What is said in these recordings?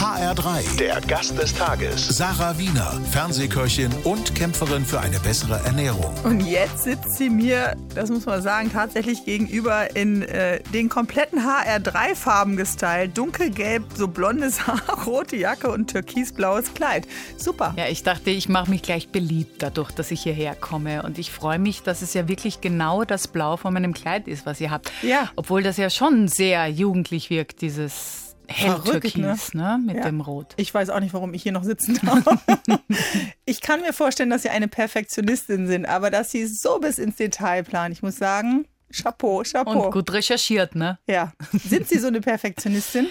HR3, der Gast des Tages. Sarah Wiener, Fernsehköchin und Kämpferin für eine bessere Ernährung. Und jetzt sitzt sie mir, das muss man sagen, tatsächlich gegenüber in den kompletten HR3-Farben gestylt. Dunkelgelb, so blondes Haar, rote Jacke und türkisblaues Kleid. Super. Ja, ich dachte, ich mache mich gleich beliebt dadurch, dass ich hierher komme. Und ich freue mich, dass es ja wirklich genau das Blau von meinem Kleid ist, was ihr habt. Ja. Obwohl das ja schon sehr jugendlich wirkt, dieses Helltürkis, ne? Mit dem Rot. Ich weiß auch nicht, warum ich hier noch sitzen darf. Ich kann mir vorstellen, dass Sie eine Perfektionistin sind, aber dass Sie so bis ins Detail planen. Ich muss sagen, Chapeau, Chapeau. Und gut recherchiert, ne? Ja. Sind Sie so eine Perfektionistin?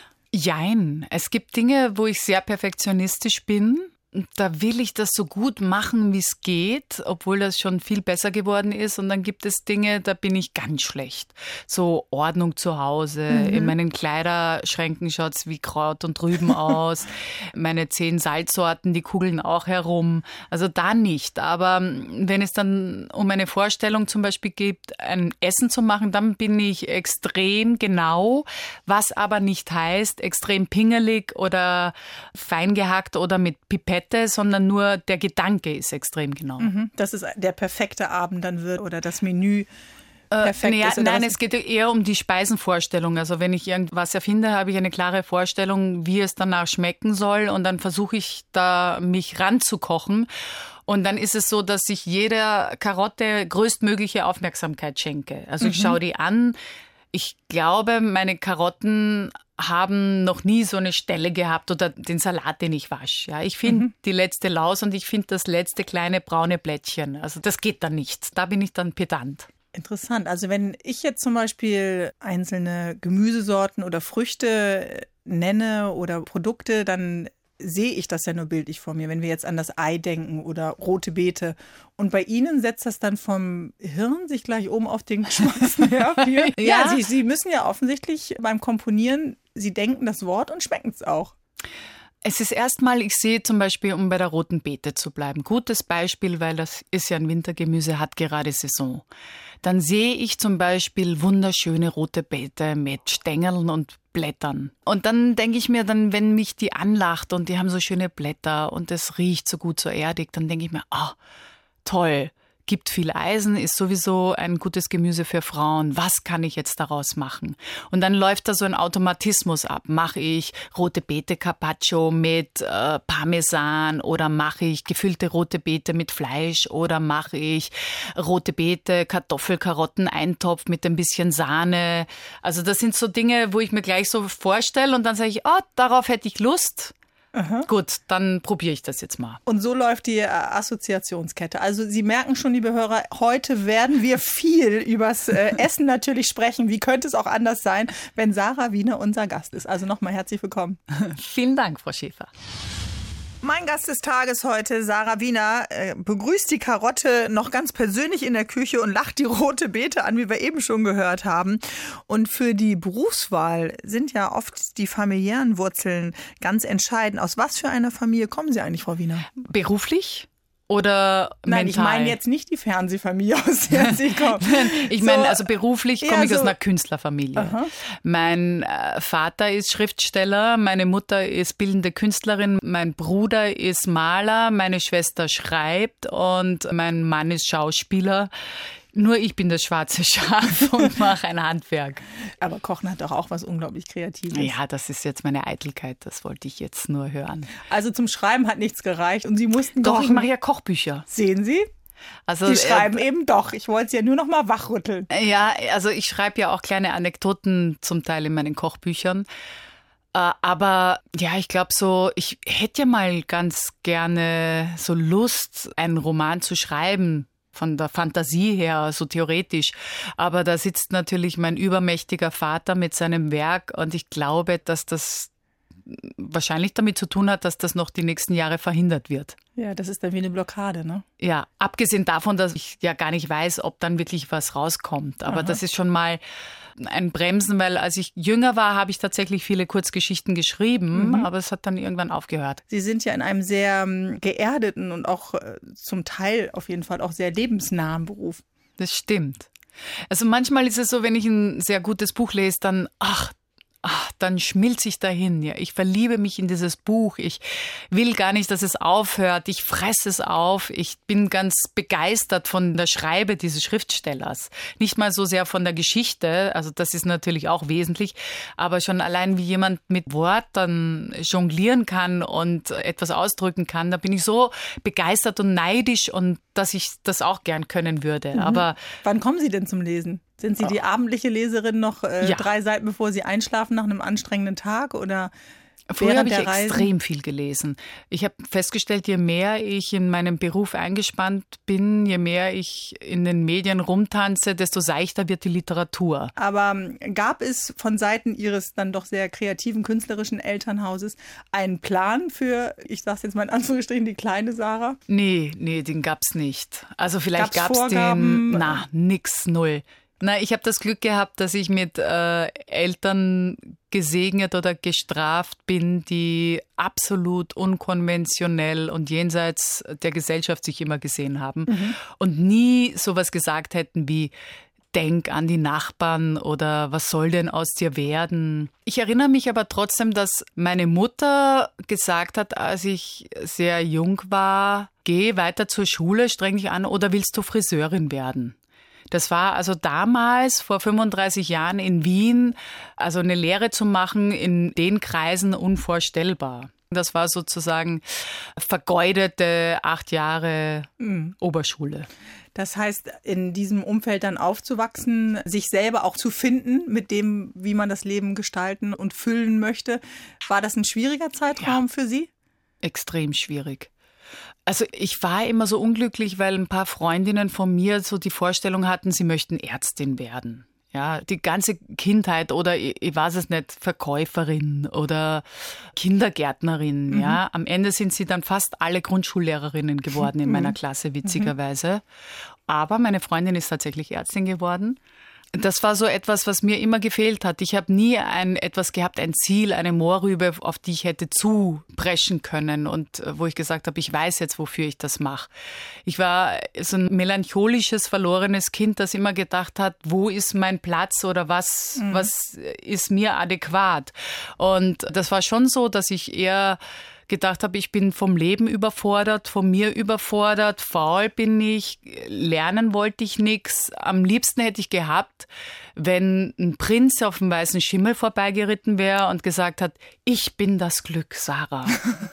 Jein. Es gibt Dinge, wo ich sehr perfektionistisch bin. Da will ich das so gut machen, wie es geht, obwohl das schon viel besser geworden ist. Und dann gibt es Dinge, da bin ich ganz schlecht. So Ordnung zu Hause, in meinen Kleiderschränken schaut's wie Kraut und Rüben aus. Meine 10 Salzsorten, die kugeln auch herum. Also da nicht. Aber wenn es dann um eine Vorstellung zum Beispiel geht, ein Essen zu machen, dann bin ich extrem genau, was aber nicht heißt, extrem pingelig oder fein gehackt oder mit Pipette, sondern nur der Gedanke ist extrem genau. Dass es der perfekte Abend dann wird oder das Menü perfekt ist? Nein, es geht eher um die Speisenvorstellung. Also wenn ich irgendwas erfinde, habe ich eine klare Vorstellung, wie es danach schmecken soll und dann versuche ich da mich ranzukochen. Und dann ist es so, dass ich jeder Karotte größtmögliche Aufmerksamkeit schenke. Also ich schaue die an. Ich glaube, meine Karotten haben noch nie so eine Stelle gehabt oder den Salat, den ich wasche. Ja, ich finde die letzte Laus und ich finde das letzte kleine braune Blättchen. Also das geht dann nicht. Da bin ich dann pedant. Interessant. Also wenn ich jetzt zum Beispiel einzelne Gemüsesorten oder Früchte nenne oder Produkte, dann sehe ich das ja nur bildlich vor mir, wenn wir jetzt an das Ei denken oder rote Beete. Und bei Ihnen setzt das dann vom Hirn sich gleich oben auf den Geschmacksnerv hier. Ja, Sie müssen ja offensichtlich beim Komponieren, Sie denken das Wort und schmecken es auch. Es ist erstmal, ich sehe zum Beispiel, um bei der roten Beete zu bleiben, gutes Beispiel, weil das ist ja ein Wintergemüse, hat gerade Saison. Dann sehe ich zum Beispiel wunderschöne rote Beete mit Stängeln und Blättern. Und dann denke ich mir, dann, wenn mich die anlacht und die haben so schöne Blätter und es riecht so gut, so erdig, dann denke ich mir, toll. Gibt viel Eisen, ist sowieso ein gutes Gemüse für Frauen. Was kann ich jetzt daraus machen? Und dann läuft da so ein Automatismus ab. Mache ich rote Beete Carpaccio mit Parmesan oder mache ich gefüllte rote Beete mit Fleisch oder mache ich rote Beete, Karotten-Eintopf mit ein bisschen Sahne. Also das sind so Dinge, wo ich mir gleich so vorstelle und dann sage ich, darauf hätte ich Lust. Aha. Gut, dann probiere ich das jetzt mal. Und so läuft die Assoziationskette. Also Sie merken schon, liebe Hörer, heute werden wir viel übers Essen natürlich sprechen. Wie könnte es auch anders sein, wenn Sarah Wiener unser Gast ist? Also nochmal herzlich willkommen. Vielen Dank, Frau Schäfer. Mein Gast des Tages heute, Sarah Wiener, begrüßt die Karotte noch ganz persönlich in der Küche und lacht die rote Beete an, wie wir eben schon gehört haben. Und für die Berufswahl sind ja oft die familiären Wurzeln ganz entscheidend. Aus was für einer Familie kommen Sie eigentlich, Frau Wiener? Beruflich? Oder Nein, mental? Ich meine jetzt nicht die Fernsehfamilie, aus der Sie kommen. Ich meine, also beruflich komme ich aus einer Künstlerfamilie. Aha. Mein Vater ist Schriftsteller, meine Mutter ist bildende Künstlerin, mein Bruder ist Maler, meine Schwester schreibt und mein Mann ist Schauspieler. Nur ich bin das schwarze Schaf und mache ein Handwerk. Aber Kochen hat doch auch was unglaublich Kreatives. Ja, das ist jetzt meine Eitelkeit, das wollte ich jetzt nur hören. Also zum Schreiben hat nichts gereicht und Sie mussten Doch, kochen. ich mache ja Kochbücher. Sehen Sie? Also, Sie schreiben eben doch. Ich wollte Sie ja nur noch mal wachrütteln. Ja, also ich schreibe ja auch kleine Anekdoten zum Teil in meinen Kochbüchern. Aber ja, ich glaube so, ich hätte ja mal ganz gerne so Lust, einen Roman zu schreiben. Von der Fantasie her, so theoretisch. Aber da sitzt natürlich mein übermächtiger Vater mit seinem Werk und ich glaube, dass das wahrscheinlich damit zu tun hat, dass das noch die nächsten Jahre verhindert wird. Ja, das ist dann wie eine Blockade, ne? Ja, abgesehen davon, dass ich ja gar nicht weiß, ob dann wirklich was rauskommt. Aber das ist schon mal ein Bremsen, weil als ich jünger war, habe ich tatsächlich viele Kurzgeschichten geschrieben, aber es hat dann irgendwann aufgehört. Sie sind ja in einem sehr geerdeten und auch zum Teil auf jeden Fall auch sehr lebensnahen Beruf. Das stimmt. Also manchmal ist es so, wenn ich ein sehr gutes Buch lese, dann, dann schmilze ich dahin. Ja. Ich verliebe mich in dieses Buch. Ich will gar nicht, dass es aufhört. Ich fresse es auf. Ich bin ganz begeistert von der Schreibe dieses Schriftstellers. Nicht mal so sehr von der Geschichte, also das ist natürlich auch wesentlich, aber schon allein wie jemand mit Worten jonglieren kann und etwas ausdrücken kann, da bin ich so begeistert und neidisch und dass ich das auch gern können würde. Aber wann kommen Sie denn zum Lesen? Sind Sie die abendliche Leserin noch 3 Seiten, bevor Sie einschlafen nach einem anstrengenden Tag oder früher habe ich extrem viel gelesen. Ich habe festgestellt, je mehr ich in meinem Beruf eingespannt bin, je mehr ich in den Medien rumtanze, desto seichter wird die Literatur. Aber gab es von Seiten Ihres dann doch sehr kreativen, künstlerischen Elternhauses einen Plan für, ich sage es jetzt mal in Anführungsstrichen, die kleine Sarah? Nee, den gab's nicht. Also vielleicht gab's den, nix, null. Ich habe das Glück gehabt, dass ich mit Eltern gesegnet oder gestraft bin, die absolut unkonventionell und jenseits der Gesellschaft sich immer gesehen haben und nie sowas gesagt hätten wie denk an die Nachbarn oder was soll denn aus dir werden. Ich erinnere mich aber trotzdem, dass meine Mutter gesagt hat, als ich sehr jung war, geh weiter zur Schule, streng dich an oder willst du Friseurin werden? Das war also damals, vor 35 Jahren in Wien, also eine Lehre zu machen, in den Kreisen unvorstellbar. Das war sozusagen vergeudete 8 Jahre Oberschule. Das heißt, in diesem Umfeld dann aufzuwachsen, sich selber auch zu finden mit dem, wie man das Leben gestalten und füllen möchte, war das ein schwieriger Zeitraum für Sie? Extrem schwierig. Also ich war immer so unglücklich, weil ein paar Freundinnen von mir so die Vorstellung hatten, sie möchten Ärztin werden. Ja, die ganze Kindheit oder ich weiß es nicht, Verkäuferin oder Kindergärtnerin. Ja, am Ende sind sie dann fast alle Grundschullehrerinnen geworden in meiner Klasse, witzigerweise. Aber meine Freundin ist tatsächlich Ärztin geworden. Das war so etwas, was mir immer gefehlt hat. Ich habe nie etwas gehabt, ein Ziel, eine Mohrrübe, auf die ich hätte zupreschen können und wo ich gesagt habe, ich weiß jetzt, wofür ich das mache. Ich war so ein melancholisches, verlorenes Kind, das immer gedacht hat, wo ist mein Platz oder was ist mir adäquat? Und das war schon so, dass ich eher gedacht habe, ich bin vom Leben überfordert, von mir überfordert, faul bin ich, lernen wollte ich nichts. Am liebsten hätte ich gehabt, wenn ein Prinz auf dem weißen Schimmel vorbeigeritten wäre und gesagt hat, ich bin das Glück, Sarah.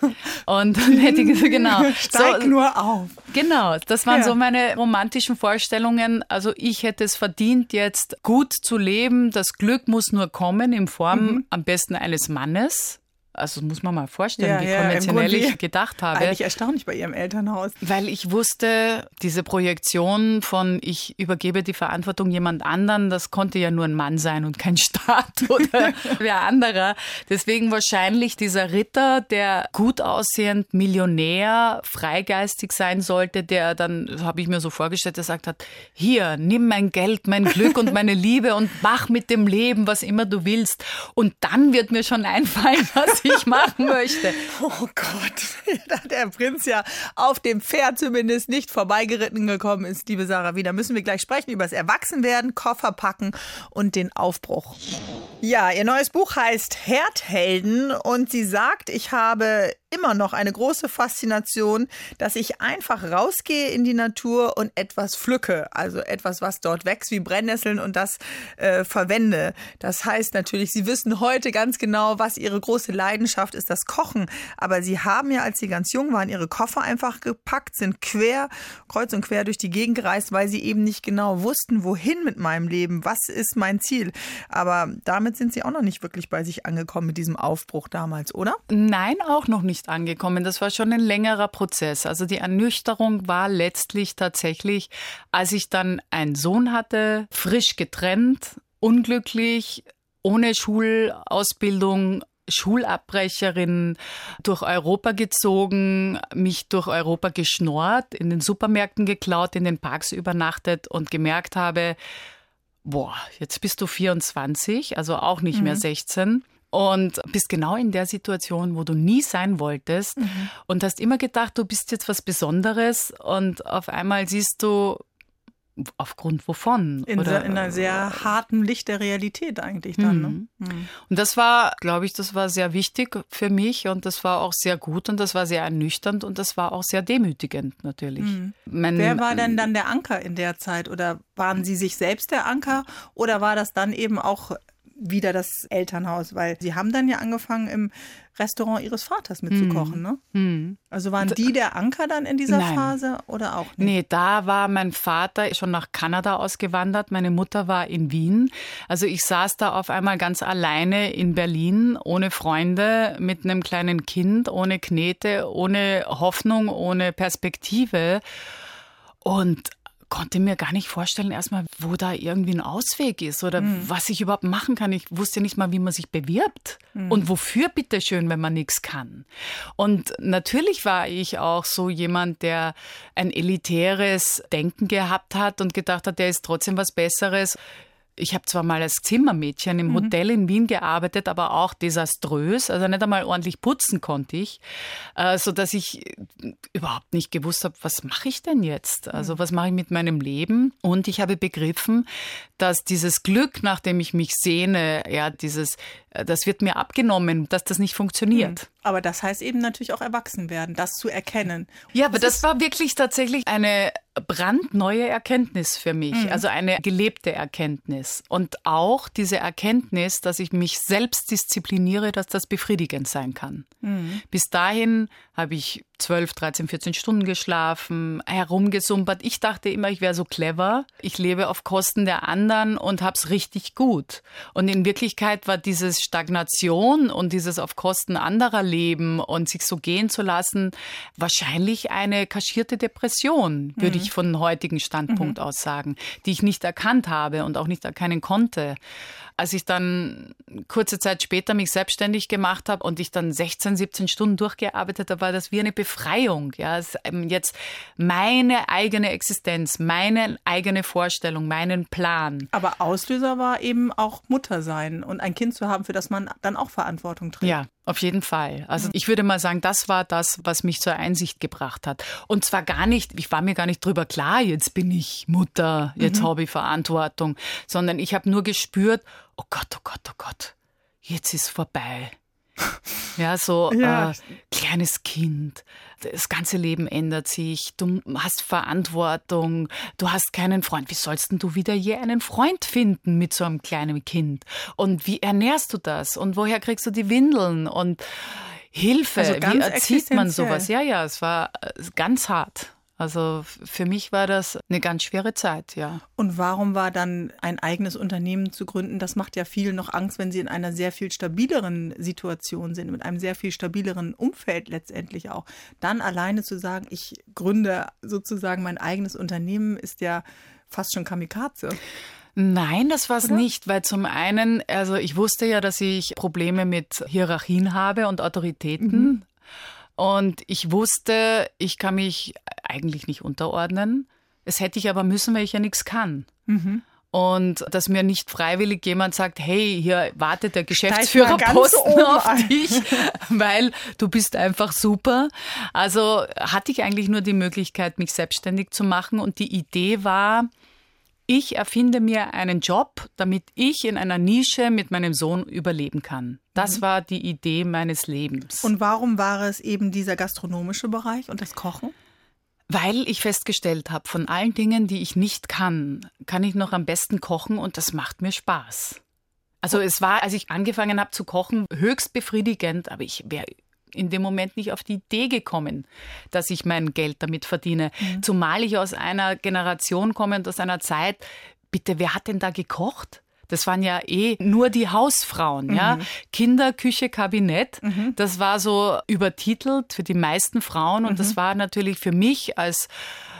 Und dann hätte ich gesagt, genau. Steig nur auf. Genau, das waren so meine romantischen Vorstellungen. Also ich hätte es verdient, jetzt gut zu leben. Das Glück muss nur kommen in Form am besten eines Mannes. Also muss man mal vorstellen, wie konventionell ich gedacht habe. Eigentlich erstaunlich bei Ihrem Elternhaus. Weil ich wusste, diese Projektion von ich übergebe die Verantwortung jemand anderen, das konnte ja nur ein Mann sein und kein Staat oder wer anderer. Deswegen wahrscheinlich dieser Ritter, der gut aussehend Millionär, freigeistig sein sollte, der dann, habe ich mir so vorgestellt, der sagt hat, hier, nimm mein Geld, mein Glück und meine Liebe und mach mit dem Leben, was immer du willst. Und dann wird mir schon einfallen, was ich machen möchte. Oh Gott, da der Prinz ja auf dem Pferd zumindest nicht vorbeigeritten gekommen ist, liebe Sarah Wiener, müssen wir gleich sprechen über das Erwachsenwerden, Koffer packen und den Aufbruch. Ja, ihr neues Buch heißt Herdhelden und sie sagt, ich habe immer noch eine große Faszination, dass ich einfach rausgehe in die Natur und etwas pflücke, also etwas, was dort wächst, wie Brennnesseln und das verwende. Das heißt natürlich, Sie wissen heute ganz genau, was Ihre große Leidenschaft ist, das Kochen. Aber Sie haben ja, als Sie ganz jung waren, Ihre Koffer einfach gepackt, sind kreuz und quer durch die Gegend gereist, weil Sie eben nicht genau wussten, wohin mit meinem Leben, was ist mein Ziel. Aber damit sind Sie auch noch nicht wirklich bei sich angekommen mit diesem Aufbruch damals, oder? Nein, auch noch nicht angekommen. Das war schon ein längerer Prozess. Also die Ernüchterung war letztlich tatsächlich, als ich dann einen Sohn hatte, frisch getrennt, unglücklich, ohne Schulausbildung, Schulabbrecherin, durch Europa gezogen, mich durch Europa geschnorrt, in den Supermärkten geklaut, in den Parks übernachtet und gemerkt habe, boah, jetzt bist du 24, also auch nicht mehr 16. Und bist genau in der Situation, wo du nie sein wolltest und hast immer gedacht, du bist jetzt was Besonderes und auf einmal siehst du, aufgrund wovon? In einer sehr harten Licht der Realität eigentlich dann. Ne? Und das war, glaube ich, das war sehr wichtig für mich und das war auch sehr gut und das war sehr ernüchternd und das war auch sehr demütigend natürlich. Wer war denn dann der Anker in der Zeit? Oder waren Sie sich selbst der Anker oder war das dann eben auch wieder das Elternhaus? Weil Sie haben dann ja angefangen, im Restaurant Ihres Vaters mitzukochen, ne? Also waren die der Anker dann in dieser Phase oder auch nicht? Nee, da war mein Vater schon nach Kanada ausgewandert, meine Mutter war in Wien. Also ich saß da auf einmal ganz alleine in Berlin, ohne Freunde, mit einem kleinen Kind, ohne Knete, ohne Hoffnung, ohne Perspektive und konnte mir gar nicht vorstellen, erstmal, wo da irgendwie ein Ausweg ist oder was ich überhaupt machen kann. Ich wusste nicht mal, wie man sich bewirbt und wofür bitteschön, wenn man nichts kann. Und natürlich war ich auch so jemand, der ein elitäres Denken gehabt hat und gedacht hat, der ist trotzdem was Besseres. Ich habe zwar mal als Zimmermädchen im Hotel in Wien gearbeitet, aber auch desaströs. Also nicht einmal ordentlich putzen konnte ich, sodass ich überhaupt nicht gewusst habe, was mache ich denn jetzt? Also was mache ich mit meinem Leben? Und ich habe begriffen, dass dieses Glück, nach dem ich mich sehne, ja, das wird mir abgenommen, dass das nicht funktioniert. Aber das heißt eben natürlich auch erwachsen werden, das zu erkennen. Ja, aber das war wirklich tatsächlich eine brandneue Erkenntnis für mich, also eine gelebte Erkenntnis. Und auch diese Erkenntnis, dass ich mich selbst diszipliniere, dass das befriedigend sein kann. Bis dahin habe ich 12, 13, 14 Stunden geschlafen, herumgesumpert. Ich dachte immer, ich wäre so clever. Ich lebe auf Kosten der anderen und hab's richtig gut. Und in Wirklichkeit war dieses Stagnation und dieses auf Kosten anderer Leben und sich so gehen zu lassen, wahrscheinlich eine kaschierte Depression, würde ich von heutigen Standpunkt aus sagen, die ich nicht erkannt habe und auch nicht erkennen konnte. Als ich dann kurze Zeit später mich selbstständig gemacht habe und ich dann 16, 17 Stunden durchgearbeitet habe, war das wie eine Befreiung. Ja, es ist jetzt meine eigene Existenz, meine eigene Vorstellung, meinen Plan. Aber Auslöser war eben auch Mutter sein und ein Kind zu haben, für das man dann auch Verantwortung trägt. Ja, auf jeden Fall. Also ich würde mal sagen, das war das, was mich zur Einsicht gebracht hat. Und zwar gar nicht, ich war mir gar nicht drüber klar, jetzt bin ich Mutter, jetzt habe ich Verantwortung, sondern ich habe nur gespürt, oh Gott, jetzt ist vorbei. Ja, so kleines Kind, das ganze Leben ändert sich, du hast Verantwortung, du hast keinen Freund. Wie sollst denn du wieder je einen Freund finden mit so einem kleinen Kind? Und wie ernährst du das? Und woher kriegst du die Windeln? Und Hilfe, also wie erzieht man sowas? Ja, es war ganz hart. Also für mich war das eine ganz schwere Zeit, ja. Und warum war dann ein eigenes Unternehmen zu gründen? Das macht ja vielen noch Angst, wenn sie in einer sehr viel stabileren Situation sind, mit einem sehr viel stabileren Umfeld letztendlich auch. Dann alleine zu sagen, ich gründe sozusagen mein eigenes Unternehmen, ist ja fast schon Kamikaze. Nein, das war es nicht, weil zum einen, also ich wusste ja, dass ich Probleme mit Hierarchien habe und Autoritäten. Und ich wusste, ich kann mich eigentlich nicht unterordnen. Das hätte ich aber müssen, weil ich ja nichts kann. Und dass mir nicht freiwillig jemand sagt, hey, hier wartet der Geschäftsführerposten auf dich, weil du bist einfach super. Also hatte ich eigentlich nur die Möglichkeit, mich selbstständig zu machen. Und die Idee war, ich erfinde mir einen Job, damit ich in einer Nische mit meinem Sohn überleben kann. Das war die Idee meines Lebens. Und warum war es eben dieser gastronomische Bereich und das Kochen? Weil ich festgestellt habe, von allen Dingen, die ich nicht kann ich noch am besten kochen und das macht mir Spaß. Also es war, als ich angefangen habe zu kochen, höchst befriedigend, aber ich wäre in dem Moment nicht auf die Idee gekommen, dass ich mein Geld damit verdiene. Zumal ich aus einer Generation komme und aus einer Zeit, bitte, wer hat denn da gekocht? Das waren ja nur die Hausfrauen, ja. Kinder, Küche, Kabinett. Das war so übertitelt für die meisten Frauen und das war natürlich für mich als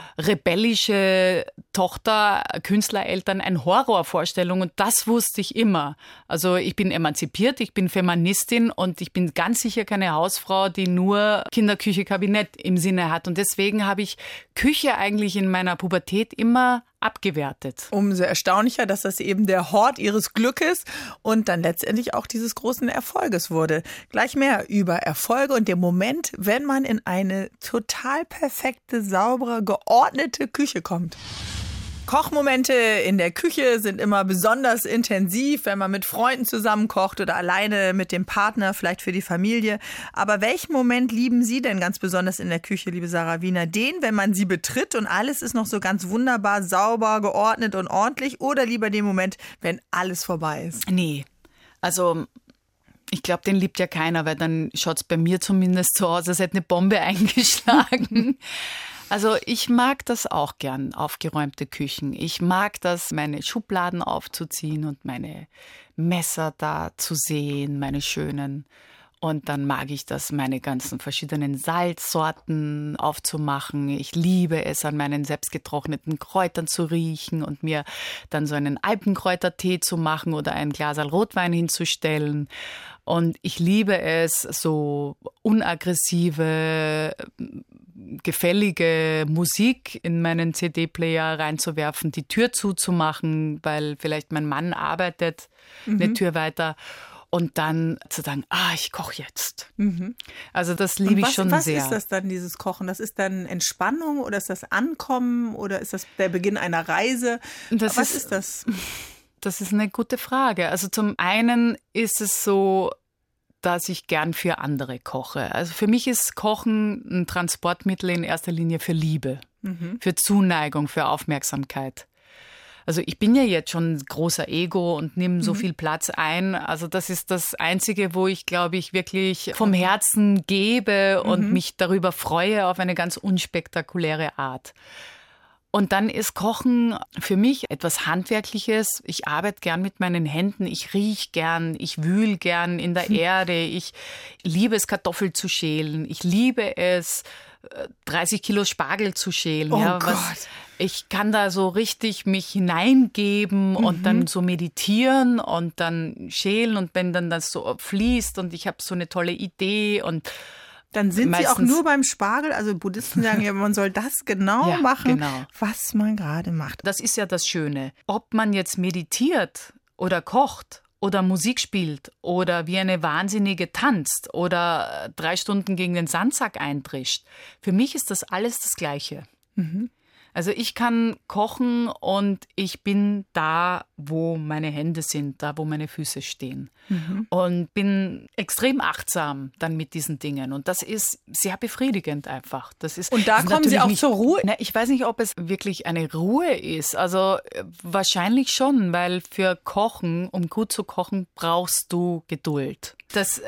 rebellische Tochter, Künstlereltern, eine Horrorvorstellung und das wusste ich immer. Also ich bin emanzipiert, ich bin Feministin und ich bin ganz sicher keine Hausfrau, die nur Kinder, Küche, Kabinett im Sinne hat und deswegen habe ich Küche eigentlich in meiner Pubertät immer abgewertet. Umso erstaunlicher, dass das eben der Hort ihres Glückes und dann letztendlich auch dieses großen Erfolges wurde. Gleich mehr über Erfolge und den Moment, wenn man in eine total perfekte, saubere, geordnete Küche kommt. Kochmomente in der Küche sind immer besonders intensiv, wenn man mit Freunden zusammen kocht oder alleine mit dem Partner, vielleicht für die Familie. Aber welchen Moment lieben Sie denn ganz besonders in der Küche, liebe Sarah Wiener? Den, wenn man sie betritt und alles ist noch so ganz wunderbar, sauber, geordnet und ordentlich, oder lieber den Moment, wenn alles vorbei ist? Nee, also ich glaube, den liebt ja keiner, weil dann schaut es bei mir zumindest so aus, als hätte eine Bombe eingeschlagen. Also ich mag das auch gern, aufgeräumte Küchen. Ich mag das, meine Schubladen aufzuziehen und meine Messer da zu sehen, meine schönen. Und dann mag ich das, meine ganzen verschiedenen Salzsorten aufzumachen. Ich liebe es, an meinen selbstgetrockneten Kräutern zu riechen und mir dann so einen Alpenkräutertee zu machen oder ein Glas Rotwein hinzustellen. Und ich liebe es, so unaggressive, gefällige Musik in meinen CD-Player reinzuwerfen, die Tür zuzumachen, weil vielleicht mein Mann arbeitet eine Tür weiter. Und dann zu sagen, ich koche jetzt. Also das liebe ich schon sehr. Was ist das dann, dieses Kochen? Das ist dann Entspannung oder ist das Ankommen oder ist das der Beginn einer Reise? Was ist das? Das ist eine gute Frage. Also zum einen ist es so, dass ich gern für andere koche. Also für mich ist Kochen ein Transportmittel in erster Linie für Liebe, für Zuneigung, für Aufmerksamkeit. Also ich bin ja jetzt schon ein großer Ego und nehme so viel Platz ein. Also das ist das Einzige, wo ich, glaube ich, wirklich vom Herzen gebe und mich darüber freue auf eine ganz unspektakuläre Art. Und dann ist Kochen für mich etwas Handwerkliches. Ich arbeite gern mit meinen Händen, ich rieche gern, ich wühle gern in der Erde. Ich liebe es, Kartoffeln zu schälen. Ich liebe es, 30 Kilo Spargel zu schälen. Oh Gott. Ich kann da so richtig mich hineingeben und dann so meditieren und dann schälen. Und wenn dann das so fließt und ich habe so eine tolle Idee und dann sind Sie auch nur beim Spargel, also Buddhisten sagen ja, man soll das machen, was man gerade macht. Das ist ja das Schöne. Ob man jetzt meditiert oder kocht oder Musik spielt oder wie eine Wahnsinnige tanzt oder 3 Stunden gegen den Sandsack eintrischt, für mich ist das alles das Gleiche. Also ich kann kochen und ich bin da, wo meine Hände sind, da, wo meine Füße stehen. Und bin extrem achtsam dann mit diesen Dingen. Und das ist sehr befriedigend einfach. Und da kommen Sie auch zur Ruhe? Ich weiß nicht, ob es wirklich eine Ruhe ist. Also wahrscheinlich schon, weil für Kochen, um gut zu kochen, brauchst du Geduld. Das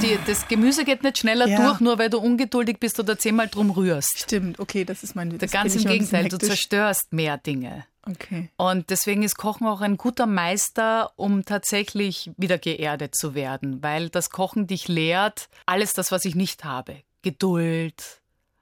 Gemüse geht nicht schneller durch, nur weil du ungeduldig bist oder 10-mal drum rührst. Stimmt, okay, das ist mein... Ganz im Gegenteil, du zerstörst mehr Dinge. Okay. Und deswegen ist Kochen auch ein guter Meister, um tatsächlich wieder geerdet zu werden, weil das Kochen dich lehrt, alles das, was ich nicht habe. Geduld,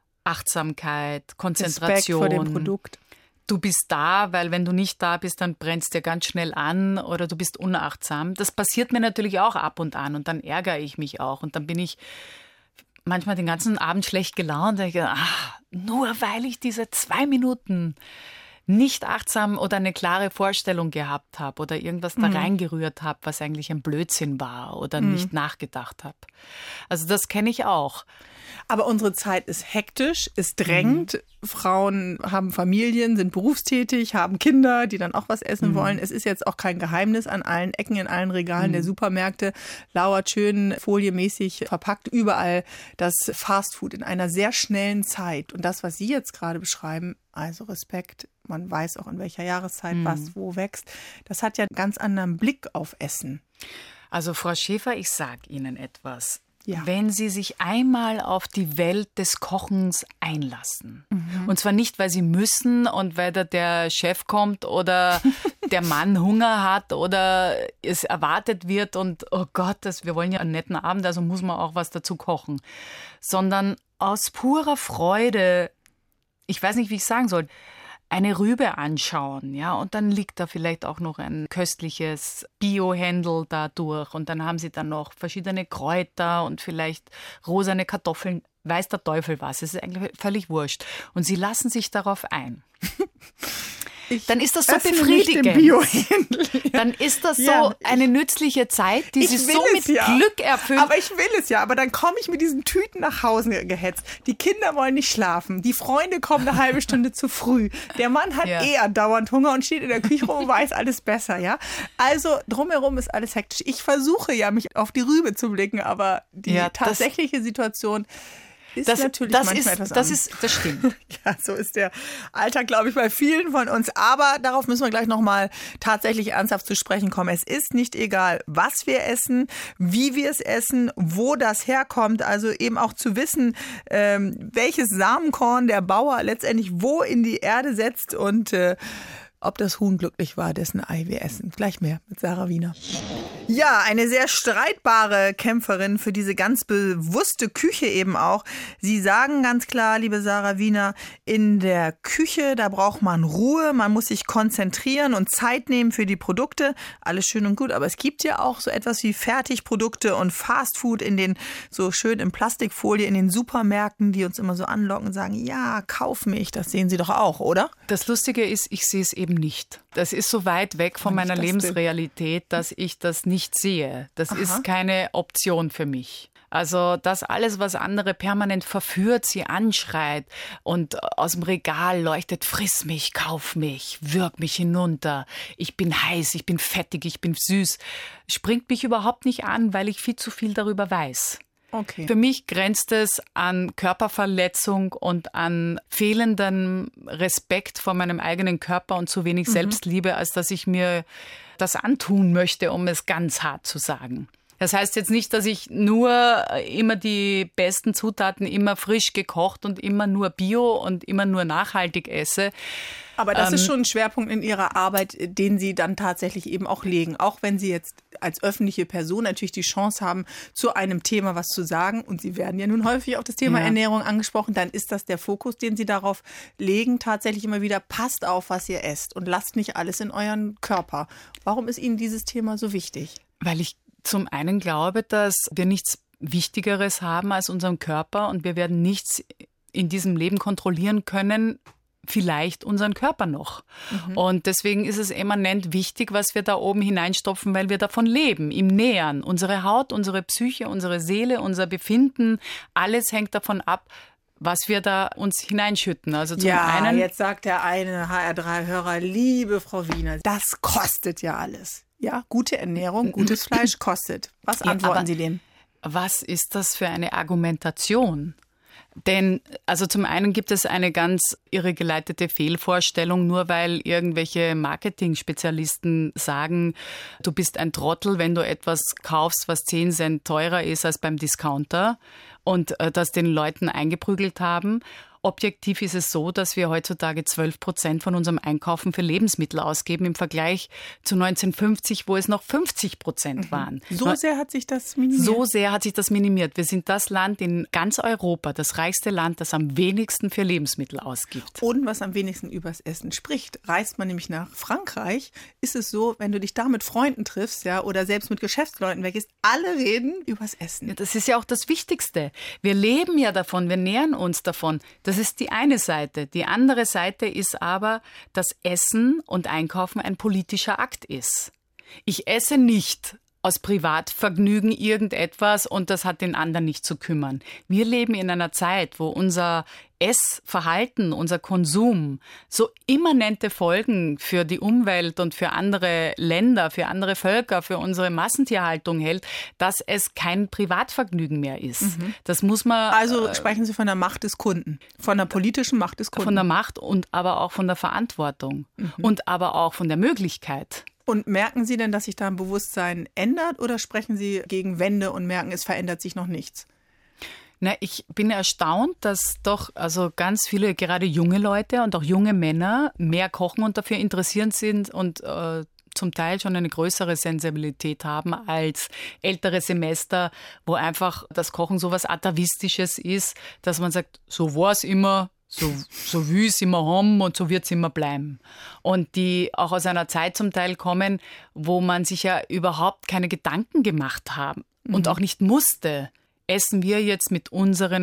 Achtsamkeit, Konzentration. Respekt vor dem Produkt. Du bist da, weil wenn du nicht da bist, dann brennst du dir ganz schnell an oder du bist unachtsam. Das passiert mir natürlich auch ab und an und dann ärgere ich mich auch und dann bin ich manchmal den ganzen Abend schlecht gelaunt. Und denke, nur weil ich diese 2 Minuten nicht achtsam oder eine klare Vorstellung gehabt habe oder irgendwas da reingerührt habe, was eigentlich ein Blödsinn war oder nicht nachgedacht habe. Also das kenne ich auch. Aber unsere Zeit ist hektisch, ist drängend. Frauen haben Familien, sind berufstätig, haben Kinder, die dann auch was essen wollen. Es ist jetzt auch kein Geheimnis, an allen Ecken, in allen Regalen der Supermärkte lauert schön foliemäßig verpackt überall das Fastfood in einer sehr schnellen Zeit. Und das, was Sie jetzt gerade beschreiben, also Respekt, man weiß auch in welcher Jahreszeit was wo wächst, das hat ja einen ganz anderen Blick auf Essen. Also Frau Schäfer, ich sage Ihnen etwas. Ja. Wenn Sie sich einmal auf die Welt des Kochens einlassen. Und zwar nicht, weil Sie müssen und weil da der Chef kommt oder der Mann Hunger hat oder es erwartet wird und oh Gott, wir wollen ja einen netten Abend, also muss man auch was dazu kochen. Sondern aus purer Freude, ich weiß nicht, wie ich sagen soll, eine Rübe anschauen, ja, und dann liegt da vielleicht auch noch ein köstliches Bio-Händel da durch und dann haben sie dann noch verschiedene Kräuter und vielleicht rosane Kartoffeln, weiß der Teufel was, es ist eigentlich völlig wurscht und sie lassen sich darauf ein. dann ist das so befriedigend. Dann ist das so eine nützliche Zeit, die sie so mit Glück erfüllt. Aber ich will es ja. Aber dann komme ich mit diesen Tüten nach Hause gehetzt. Die Kinder wollen nicht schlafen. Die Freunde kommen eine halbe Stunde zu früh. Der Mann hat dauernd Hunger und steht in der Küche rum und weiß alles besser. Ja? Also drumherum ist alles hektisch. Ich versuche ja, mich auf die Rübe zu blicken, aber die tatsächliche Situation ist natürlich manchmal etwas anders. Das stimmt. Ja, so ist der Alltag, glaube ich, bei vielen von uns. Aber darauf müssen wir gleich nochmal tatsächlich ernsthaft zu sprechen kommen. Es ist nicht egal, was wir essen, wie wir es essen, wo das herkommt. Also eben auch zu wissen, welches Samenkorn der Bauer letztendlich wo in die Erde setzt und ob das Huhn glücklich war, dessen Ei wir essen. Gleich mehr mit Sarah Wiener. Ja, eine sehr streitbare Kämpferin für diese ganz bewusste Küche eben auch. Sie sagen ganz klar, liebe Sarah Wiener, in der Küche, da braucht man Ruhe, man muss sich konzentrieren und Zeit nehmen für die Produkte. Alles schön und gut, aber es gibt ja auch so etwas wie Fertigprodukte und Fastfood in den, so schön in Plastikfolie in den Supermärkten, die uns immer so anlocken und sagen, ja, kauf mich. Das sehen Sie doch auch, oder? Das Lustige ist, ich sehe es eben nicht. Das ist so weit weg von meiner Lebensrealität, dass ich das nicht sehe. Das ist keine Option für mich. Also das alles, was andere permanent verführt, sie anschreit und aus dem Regal leuchtet, friss mich, kauf mich, wirk mich hinunter, ich bin heiß, ich bin fettig, ich bin süß, springt mich überhaupt nicht an, weil ich viel zu viel darüber weiß. Okay. Für mich grenzt es an Körperverletzung und an fehlendem Respekt vor meinem eigenen Körper und zu wenig Selbstliebe, als dass ich mir das antun möchte, um es ganz hart zu sagen. Das heißt jetzt nicht, dass ich nur immer die besten Zutaten, immer frisch gekocht und immer nur bio und immer nur nachhaltig esse. Aber das ist schon ein Schwerpunkt in Ihrer Arbeit, den Sie dann tatsächlich eben auch legen. Auch wenn Sie jetzt als öffentliche Person natürlich die Chance haben, zu einem Thema was zu sagen. Und Sie werden ja nun häufig auf das Thema Ernährung angesprochen. Dann ist das der Fokus, den Sie darauf legen. Tatsächlich immer wieder, passt auf, was ihr esst und lasst nicht alles in euren Körper. Warum ist Ihnen dieses Thema so wichtig? Weil ich zum einen glaube, dass wir nichts Wichtigeres haben als unseren Körper und wir werden nichts in diesem Leben kontrollieren können, vielleicht unseren Körper noch. Und deswegen ist es eminent wichtig, was wir da oben hineinstopfen, weil wir davon leben, im Nähern. Unsere Haut, unsere Psyche, unsere Seele, unser Befinden, alles hängt davon ab, was wir da uns hineinschütten. Also zum einen, jetzt sagt der eine HR3-Hörer, liebe Frau Wiener, das kostet ja alles. Ja, gute Ernährung, gutes Fleisch kostet. Was antworten Sie dem? Was ist das für eine Argumentation? Denn also zum einen gibt es eine ganz irregeleitete Fehlvorstellung, nur weil irgendwelche Marketing-Spezialisten sagen, du bist ein Trottel, wenn du etwas kaufst, was 10 Cent teurer ist als beim Discounter und das den Leuten eingeprügelt haben. Objektiv ist es so, dass wir heutzutage 12% von unserem Einkaufen für Lebensmittel ausgeben im Vergleich zu 1950, wo es noch 50% waren. So sehr hat sich das minimiert? So sehr hat sich das minimiert. Wir sind das Land in ganz Europa, das reichste Land, das am wenigsten für Lebensmittel ausgibt. Und was am wenigsten übers Essen spricht. Reist man nämlich nach Frankreich, ist es so, wenn du dich da mit Freunden triffst, ja, oder selbst mit Geschäftsleuten weggehst, alle reden übers Essen. Ja, das ist ja auch das Wichtigste. Wir leben ja davon, wir nähern uns davon. Das ist die eine Seite. Die andere Seite ist aber, dass Essen und Einkaufen ein politischer Akt ist. Ich esse nicht aus Privatvergnügen irgendetwas und das hat den anderen nicht zu kümmern. Wir leben in einer Zeit, wo unser Essverhalten, unser Konsum so immanente Folgen für die Umwelt und für andere Länder, für andere Völker, für unsere Massentierhaltung hält, dass es kein Privatvergnügen mehr ist. Das muss man. Also sprechen Sie von der Macht des Kunden, von der politischen Macht des Kunden. Von der Macht und aber auch von der Verantwortung und aber auch von der Möglichkeit. Und merken Sie denn, dass sich da ein Bewusstsein ändert oder sprechen Sie gegen Wände und merken, es verändert sich noch nichts? Na, ich bin erstaunt, dass doch also ganz viele, gerade junge Leute und auch junge Männer mehr kochen und dafür interessiert sind und zum Teil schon eine größere Sensibilität haben als ältere Semester, wo einfach das Kochen so was Atavistisches ist, dass man sagt, so war es immer. So wie es immer haben und so wird es immer bleiben. Und die auch aus einer Zeit zum Teil kommen, wo man sich ja überhaupt keine Gedanken gemacht haben und auch nicht musste. Essen wir jetzt mit unseren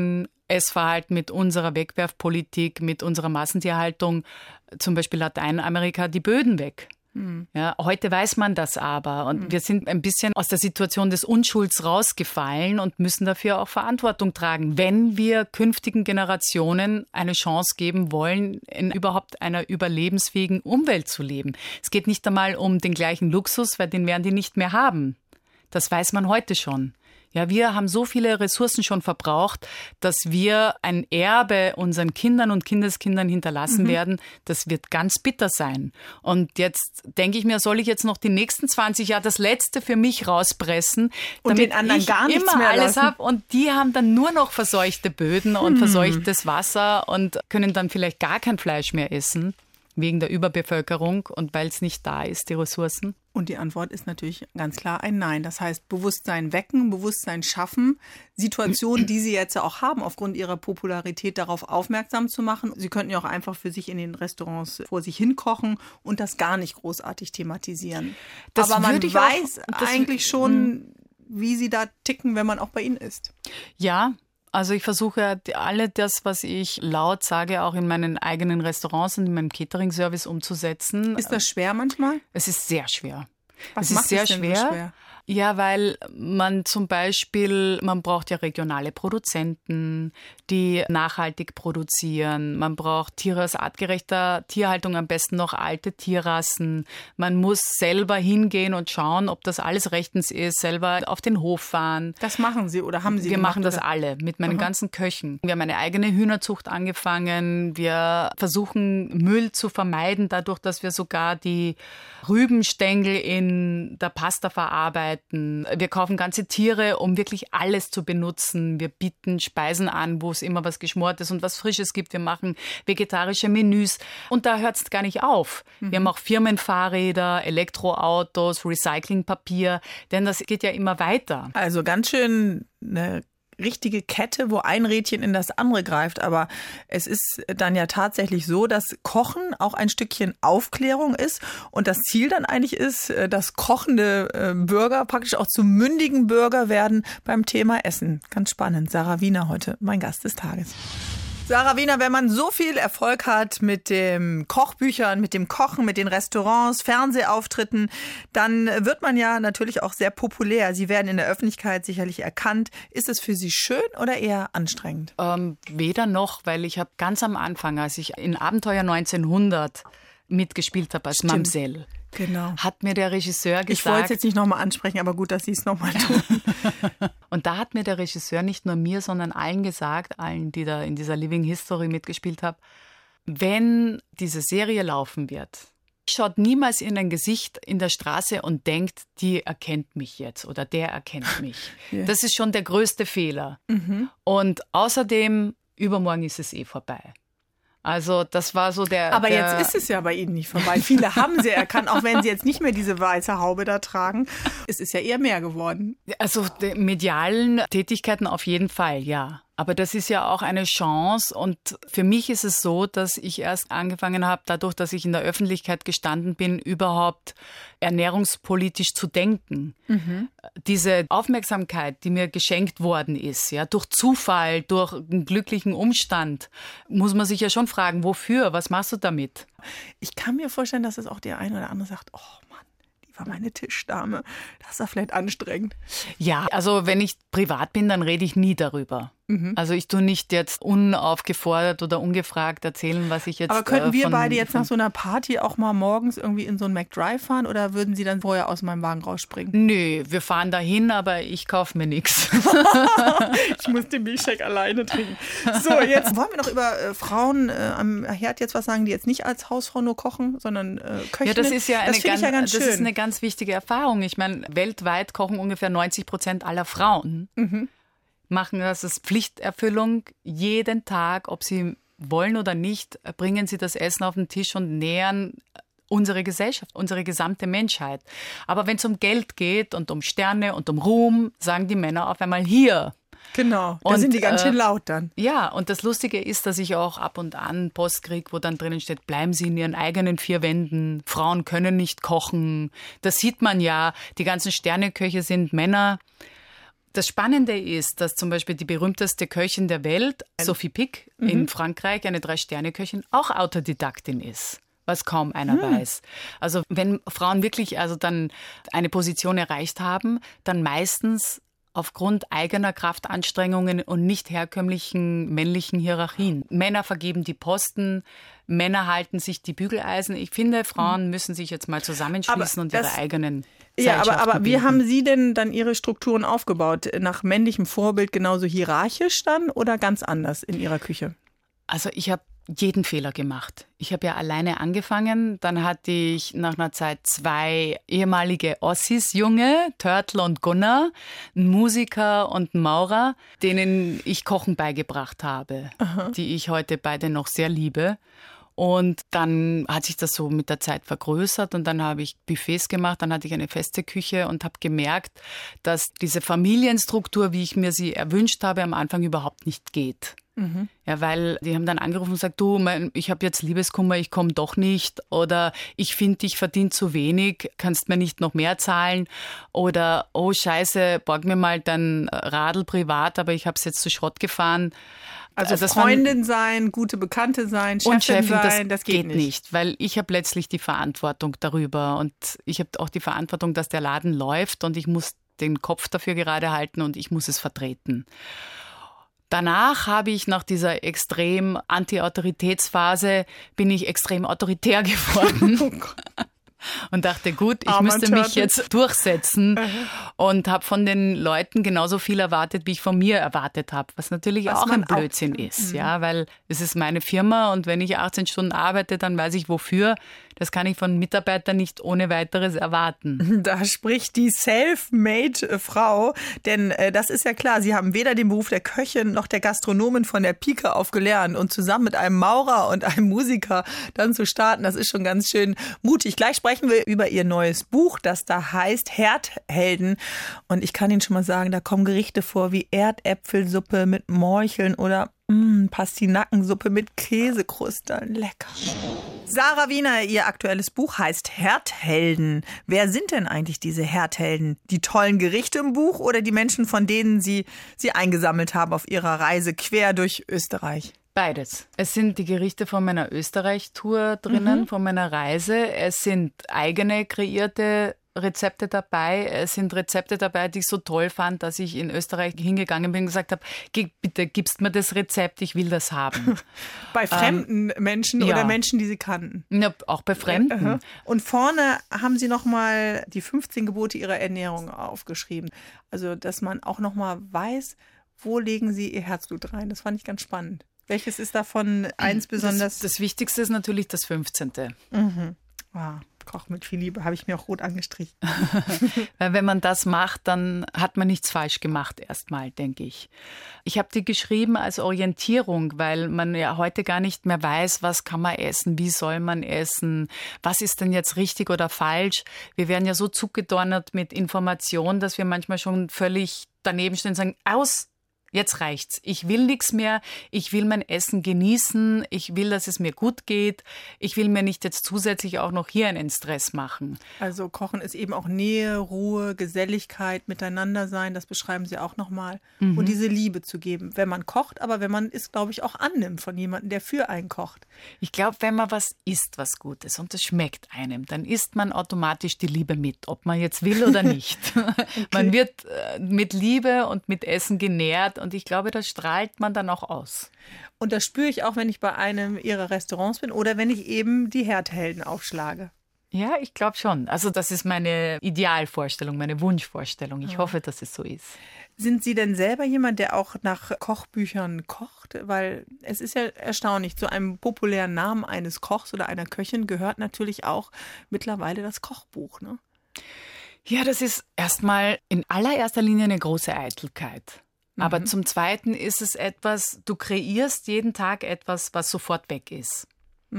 Essverhalten, mit unserer Wegwerfpolitik, mit unserer Massentierhaltung, zum Beispiel Lateinamerika, die Böden weg. Ja, heute weiß man das aber und wir sind ein bisschen aus der Situation des Unschulds rausgefallen und müssen dafür auch Verantwortung tragen, wenn wir künftigen Generationen eine Chance geben wollen, in überhaupt einer überlebensfähigen Umwelt zu leben. Es geht nicht einmal um den gleichen Luxus, weil den werden die nicht mehr haben. Das weiß man heute schon. Ja, wir haben so viele Ressourcen schon verbraucht, dass wir ein Erbe unseren Kindern und Kindeskindern hinterlassen werden. Das wird ganz bitter sein. Und jetzt denke ich mir, soll ich jetzt noch die nächsten 20 Jahre das Letzte für mich rauspressen, und damit den anderen ich gar nichts immer mehr alles lassen. habe und die haben dann nur noch verseuchte Böden und verseuchtes Wasser und können dann vielleicht gar kein Fleisch mehr essen wegen der Überbevölkerung und weil es nicht da ist, die Ressourcen. Und die Antwort ist natürlich ganz klar ein Nein. Das heißt, Bewusstsein wecken, Bewusstsein schaffen, Situationen, die Sie jetzt auch haben, aufgrund Ihrer Popularität darauf aufmerksam zu machen. Sie könnten ja auch einfach für sich in den Restaurants vor sich hinkochen und das gar nicht großartig thematisieren. Das Aber man würde ich weiß auch- eigentlich schon, wie Sie da ticken, wenn man auch bei Ihnen ist. Ja, also ich versuche alle das, was ich laut sage, auch in meinen eigenen Restaurants und in meinem Catering-Service umzusetzen. Ist das schwer manchmal? Es ist sehr schwer. Was es macht ist sehr es denn so schwer. schwer? Ja, weil man zum Beispiel, man braucht ja regionale Produzenten, die nachhaltig produzieren. Man braucht Tiere aus artgerechter Tierhaltung, am besten noch alte Tierrassen. Man muss selber hingehen und schauen, ob das alles rechtens ist, selber auf den Hof fahren. Das machen Sie oder haben Sie Wir gemacht, machen das oder? alle mit meinen ganzen Köchen. Wir haben eine eigene Hühnerzucht angefangen. Wir versuchen, Müll zu vermeiden, dadurch, dass wir sogar die Rübenstängel in der Pasta verarbeiten. Wir kaufen ganze Tiere, um wirklich alles zu benutzen. Wir bieten Speisen an, wo es immer was Geschmortes und was Frisches gibt. Wir machen vegetarische Menüs. Und da hört es gar nicht auf. Wir haben auch Firmenfahrräder, Elektroautos, Recyclingpapier. Denn das geht ja immer weiter. Also ganz schön eine richtige Kette, wo ein Rädchen in das andere greift. Aber es ist dann ja tatsächlich so, dass Kochen auch ein Stückchen Aufklärung ist und das Ziel dann eigentlich ist, dass kochende Bürger praktisch auch zu mündigen Bürger werden beim Thema Essen. Ganz spannend. Sarah Wiener heute, mein Gast des Tages. Sarah Wiener, wenn man so viel Erfolg hat mit den Kochbüchern, mit dem Kochen, mit den Restaurants, Fernsehauftritten, dann wird man ja natürlich auch sehr populär. Sie werden in der Öffentlichkeit sicherlich erkannt. Ist es für Sie schön oder eher anstrengend? Weder noch, weil ich habe ganz am Anfang, als ich in Abenteuer 1900 mitgespielt habe als Mamsell, Genau. hat mir der Regisseur gesagt... Ich wollte es jetzt nicht nochmal ansprechen, aber gut, dass Sie es nochmal tun. Und da hat mir der Regisseur nicht nur mir, sondern allen gesagt, allen, die da in dieser Living History mitgespielt haben, wenn diese Serie laufen wird, schaut niemals in ein Gesicht in der Straße und denkt, die erkennt mich jetzt oder der erkennt mich. Ja. Das ist schon der größte Fehler. Und außerdem, übermorgen ist es vorbei. Also das war so der... Aber jetzt ist es ja bei Ihnen nicht vorbei. Viele haben Sie erkannt, auch wenn Sie jetzt nicht mehr diese weiße Haube da tragen. Es ist ja eher mehr geworden. Also die medialen Tätigkeiten auf jeden Fall, ja. Aber das ist ja auch eine Chance und für mich ist es so, dass ich erst angefangen habe, dadurch, dass ich in der Öffentlichkeit gestanden bin, überhaupt ernährungspolitisch zu denken. Diese Aufmerksamkeit, die mir geschenkt worden ist, ja, durch Zufall, durch einen glücklichen Umstand, muss man sich ja schon fragen, wofür, was machst du damit? Ich kann mir vorstellen, dass es auch der eine oder andere sagt, oh Mann, die war meine Tischdame. Das ist ja vielleicht anstrengend. Ja, also wenn ich privat bin, dann rede ich nie darüber. Also ich tue nicht jetzt unaufgefordert oder ungefragt erzählen, was ich jetzt... Aber könnten wir beide jetzt nach so einer Party auch mal morgens irgendwie in so einen McDrive fahren oder würden Sie dann vorher aus meinem Wagen rausspringen? Nö, wir fahren dahin, aber ich kaufe mir nichts. Ich muss den Milchshake alleine trinken. So, jetzt wollen wir noch über Frauen am Herd jetzt was sagen, die jetzt nicht als Hausfrau nur kochen, sondern Köchinnen. Ja, das ist ja das finde ich ja ganz schön. Das ist eine ganz wichtige Erfahrung. Ich meine, weltweit kochen ungefähr 90% aller Frauen. Machen das als Pflichterfüllung jeden Tag, ob sie wollen oder nicht, bringen sie das Essen auf den Tisch und nähern unsere Gesellschaft, unsere gesamte Menschheit. Aber wenn es um Geld geht und um Sterne und um Ruhm, sagen die Männer auf einmal hier. Genau, da Und, sind die ganz schön laut dann. Ja, und das Lustige ist, dass ich auch ab und an Post kriege, wo dann drinnen steht, bleiben Sie in Ihren eigenen vier Wänden, Frauen können nicht kochen. Das sieht man ja, die ganzen Sterneköche sind Männer. Das Spannende ist, dass zum Beispiel die berühmteste Köchin der Welt, Sophie Pic in Frankreich, eine 3-Sterne-Köchin, auch Autodidaktin ist, was kaum einer weiß. Also wenn Frauen wirklich also dann eine Position erreicht haben, dann meistens aufgrund eigener Kraftanstrengungen und nicht herkömmlichen männlichen Hierarchien. Männer vergeben die Posten, Männer halten sich die Bügeleisen. Ich finde, Frauen müssen sich jetzt mal zusammenschließen und ihre eigenen Zeitschriften aber wie bilden. haben Sie denn dann Ihre Strukturen aufgebaut? Nach männlichem Vorbild genauso hierarchisch dann oder ganz anders in Ihrer Küche? Also ich habe jeden Fehler gemacht. Ich habe ja alleine angefangen, dann hatte ich nach einer Zeit 2 ehemalige Ossis, Junge, Turtle und Gunnar, einen Musiker und einen Maurer, denen ich Kochen beigebracht habe, die ich heute beide noch sehr liebe. Und dann hat sich das so mit der Zeit vergrößert und dann habe ich Buffets gemacht, dann hatte ich eine feste Küche und habe gemerkt, dass diese Familienstruktur, wie ich mir sie erwünscht habe, am Anfang überhaupt nicht geht. Ja, weil die haben dann angerufen und gesagt, du, ich habe jetzt Liebeskummer, ich komme doch nicht oder ich finde, ich verdiene zu wenig, kannst mir nicht noch mehr zahlen oder oh Scheiße, borg mir mal dein Radl privat, aber ich habe es jetzt zu Schrott gefahren. Also das Freundin sein, gute Bekannte sein, Chefin sein, das geht nicht. Weil ich habe letztlich die Verantwortung darüber und ich habe auch die Verantwortung, dass der Laden läuft und ich muss den Kopf dafür gerade halten und ich muss es vertreten. Danach habe ich nach dieser extrem Anti-Autoritätsphase bin ich extrem autoritär geworden. Und dachte, gut, ich müsste mich jetzt durchsetzen und habe von den Leuten genauso viel erwartet, wie ich von mir erwartet habe, was natürlich auch ein Blödsinn ist, ja, weil es ist meine Firma und wenn ich 18 Stunden arbeite, dann weiß ich wofür. Das kann ich von Mitarbeitern nicht ohne weiteres erwarten. Da spricht die Self-Made-Frau, denn das ist ja klar, Sie haben weder den Beruf der Köchin noch der Gastronomin von der Pike auf gelernt und zusammen mit einem Maurer und einem Musiker dann zu starten, das ist schon ganz schön mutig. Gleich sprechen wir über Ihr neues Buch, das da heißt Herdhelden und ich kann Ihnen schon mal sagen, da kommen Gerichte vor wie Erdäpfelsuppe mit Morcheln oder Pastinackensuppe mit Käsekruste. Lecker. Sarah Wiener, ihr aktuelles Buch heißt Herdhelden. Wer sind denn eigentlich diese Herdhelden? Die tollen Gerichte im Buch oder die Menschen, von denen Sie eingesammelt haben auf Ihrer Reise quer durch Österreich? Beides. Es sind die Gerichte von meiner Österreich-Tour drinnen, von meiner Reise. Es sind eigene kreierte Rezepte dabei. Es sind Rezepte dabei, die ich so toll fand, dass ich in Österreich hingegangen bin und gesagt habe, bitte gibst mir das Rezept, ich will das haben. Bei fremden Menschen oder Menschen, die Sie kannten? Ja, auch bei Fremden. Und vorne haben Sie nochmal die 15 Gebote Ihrer Ernährung aufgeschrieben. Also, dass man auch nochmal weiß, wo legen Sie Ihr Herzblut rein. Das fand ich ganz spannend. Welches ist davon eins besonders? Das Wichtigste ist natürlich das 15. Koch mit viel Liebe, habe ich mir auch rot angestrichen. Weil wenn man das macht, dann hat man nichts falsch gemacht erstmal, denke ich. Ich habe die geschrieben als Orientierung, weil man ja heute gar nicht mehr weiß, was kann man essen, wie soll man essen, was ist denn jetzt richtig oder falsch. Wir werden ja so zugedonnert mit Informationen, dass wir manchmal schon völlig daneben stehen und sagen, aus! Jetzt reicht's. Ich will nichts mehr. Ich will mein Essen genießen. Ich will, dass es mir gut geht. Ich will mir nicht jetzt zusätzlich auch noch hier einen Stress machen. Also Kochen ist eben auch Nähe, Ruhe, Geselligkeit, miteinander sein. Das beschreiben Sie auch nochmal. Und diese Liebe zu geben, wenn man kocht, aber wenn man es, glaube ich, auch annimmt von jemandem, der für einen kocht. Ich glaube, wenn man was isst, was Gutes und es schmeckt einem, dann isst man automatisch die Liebe mit, ob man jetzt will oder nicht. Okay. Man wird mit Liebe und mit Essen genährt. Und ich glaube, das strahlt man dann auch aus. Und das spüre ich auch, wenn ich bei einem Ihrer Restaurants bin oder wenn ich eben die Herdhelden aufschlage. Ja, ich glaube schon. Also das ist meine Idealvorstellung, meine Wunschvorstellung. Ich hoffe, dass es so ist. Sind Sie denn selber jemand, der auch nach Kochbüchern kocht? Weil es ist ja erstaunlich, zu einem populären Namen eines Kochs oder einer Köchin gehört natürlich auch mittlerweile das Kochbuch, ne? Ja, das ist erstmal in allererster Linie eine große Eitelkeit. Aber zum Zweiten ist es etwas, du kreierst jeden Tag etwas, was sofort weg ist.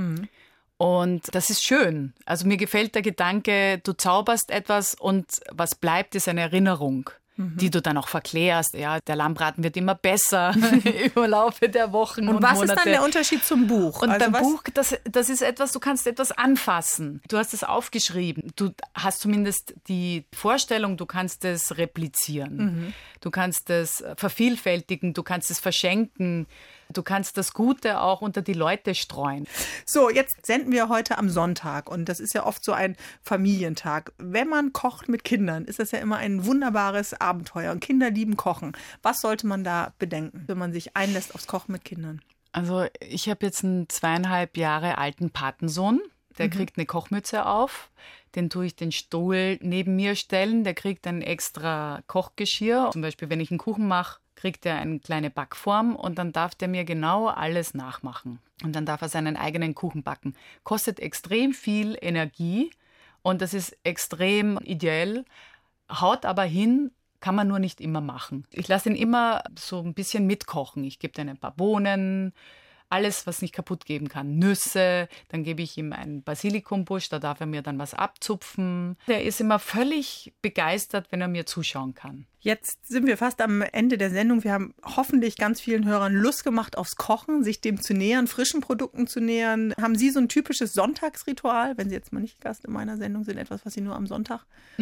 Und das ist schön. Also mir gefällt der Gedanke, du zauberst etwas und was bleibt, ist eine Erinnerung. die du dann auch verklärst. Ja, der Lammbraten wird immer besser im Laufe der Wochen und was Monate. Ist dann der Unterschied zum Buch? Und beim Buch, das ist etwas, du kannst etwas anfassen. Du hast es aufgeschrieben. Du hast zumindest die Vorstellung, du kannst es replizieren. Du kannst es vervielfältigen, du kannst es verschenken. Du kannst das Gute auch unter die Leute streuen. So, jetzt senden wir heute am Sonntag und das ist ja oft so ein Familientag. Wenn man kocht mit Kindern, ist das ja immer ein wunderbares Abenteuer und Kinder lieben Kochen. Was sollte man da bedenken, wenn man sich einlässt aufs Kochen mit Kindern? Also ich habe jetzt einen 2,5 Jahre alten Patensohn, der kriegt eine Kochmütze auf. Den tue ich den Stuhl neben mir stellen, der kriegt ein extra Kochgeschirr. Zum Beispiel, wenn ich einen Kuchen mache, kriegt er eine kleine Backform und dann darf der mir genau alles nachmachen. Und dann darf er seinen eigenen Kuchen backen. Kostet extrem viel Energie und das ist extrem ideell, haut aber hin, kann man nur nicht immer machen. Ich lasse ihn immer so ein bisschen mitkochen. Ich gebe ihm ein paar Bohnen, alles, was nicht kaputt geben kann. Nüsse, dann gebe ich ihm einen Basilikumbusch, da darf er mir dann was abzupfen. Der ist immer völlig begeistert, wenn er mir zuschauen kann. Jetzt sind wir fast am Ende der Sendung. Wir haben hoffentlich ganz vielen Hörern Lust gemacht aufs Kochen, sich dem zu nähern, frischen Produkten zu nähern. Haben Sie so ein typisches Sonntagsritual, wenn Sie jetzt mal nicht Gast in meiner Sendung sind, etwas, was Sie nur am Sonntag?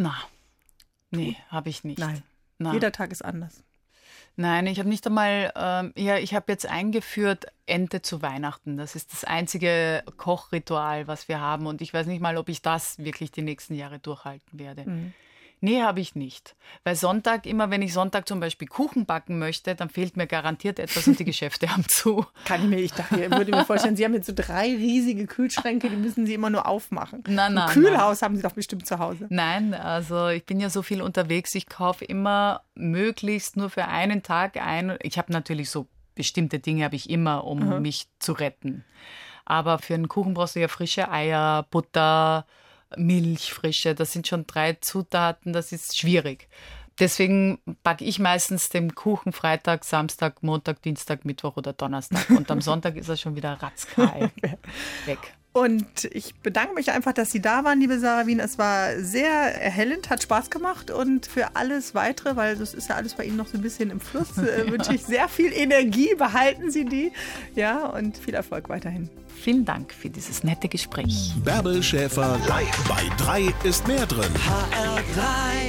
Nee, habe ich nicht. Nein. Jeder Tag ist anders. Nein, ich habe nicht einmal, ich habe jetzt eingeführt Ente zu Weihnachten. Das ist das einzige Kochritual, was wir haben. Und ich weiß nicht mal, ob ich das wirklich die nächsten Jahre durchhalten werde. Nee, habe ich nicht. Weil Sonntag, immer wenn ich Sonntag zum Beispiel Kuchen backen möchte, dann fehlt mir garantiert etwas und die Geschäfte haben zu. Würde mir vorstellen, Sie haben jetzt so 3 riesige Kühlschränke, die müssen Sie immer nur aufmachen. Nein, ein Kühlhaus haben Sie doch bestimmt zu Hause. Nein, also ich bin ja so viel unterwegs, ich kaufe immer möglichst nur für einen Tag ein. Ich habe natürlich so bestimmte Dinge habe ich immer, um mich zu retten. Aber für einen Kuchen brauchst du ja frische Eier, Butter, Milch, frische, das sind schon 3 Zutaten, das ist schwierig. Deswegen backe ich meistens den Kuchen Freitag, Samstag, Montag, Dienstag, Mittwoch oder Donnerstag. Und am Sonntag ist er schon wieder ratzkal weg. Und ich bedanke mich einfach, dass Sie da waren, liebe Sarah Wien. Es war sehr erhellend, hat Spaß gemacht. Und für alles Weitere, weil das ist ja alles bei Ihnen noch so ein bisschen im Fluss, wünsche ich sehr viel Energie. Behalten Sie die. Ja, und viel Erfolg weiterhin. Vielen Dank für dieses nette Gespräch. Bärbel Schäfer live bei 3 ist mehr drin. HR3